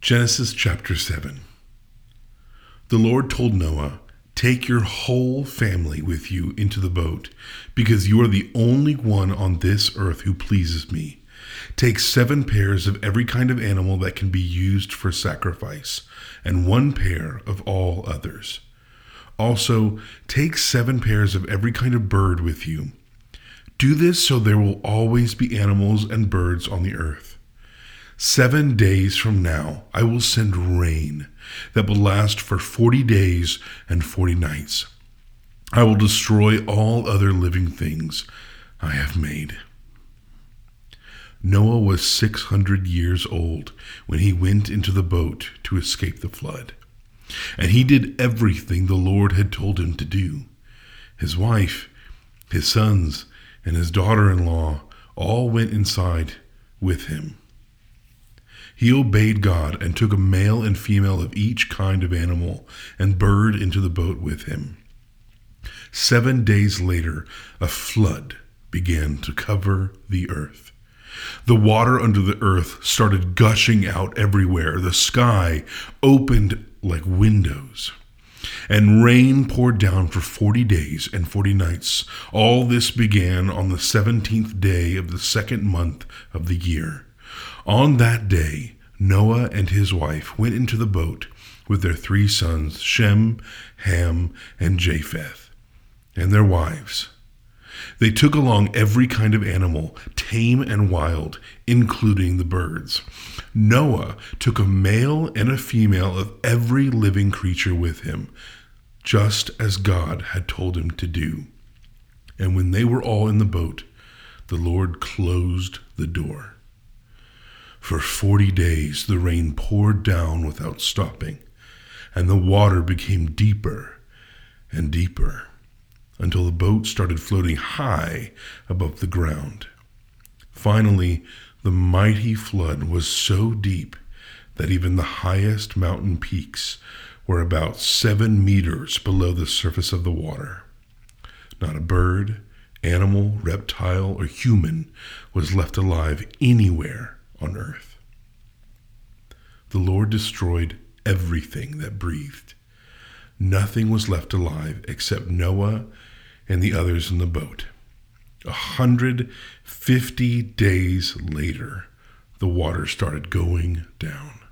Genesis chapter 7. The Lord told Noah, "Take your whole family with you into the boat, because you are the only one on this earth who pleases me. Take 7 pairs of every kind of animal that can be used for sacrifice, and 1 pair of all others. Also, take 7 pairs of every kind of bird with you. Do this so there will always be animals and birds on the earth. 7 days from now, I will send rain that will last for 40 days and 40 nights. I will destroy all other living things I have made." Noah was 600 years old when he went into the boat to escape the flood. And he did everything the Lord had told him to do. His wife, his sons, and his daughter-in-law all went inside with him. He obeyed God and took a male and female of each kind of animal and bird into the boat with him. 7 days later, a flood began to cover the earth. The water under the earth started gushing out everywhere. The sky opened like windows, and rain poured down for 40 days and 40 nights. All this began on the 17th day of the 2nd month of the year. On that day, Noah and his wife went into the boat with their 3 sons, Shem, Ham, and Japheth, and their wives. They took along every kind of animal, tame and wild, including the birds. Noah took a male and a female of every living creature with him, just as God had told him to do. And when they were all in the boat, the Lord closed the door. For 40 days the rain poured down without stopping, and the water became deeper and deeper, until the boat started floating high above the ground. Finally, the mighty flood was so deep that even the highest mountain peaks were about 7 meters below the surface of the water. Not a bird, animal, reptile, or human was left alive anywhere on earth. The Lord destroyed everything that breathed. Nothing was left alive except Noah and the others in the boat. 150 days later, the water started going down.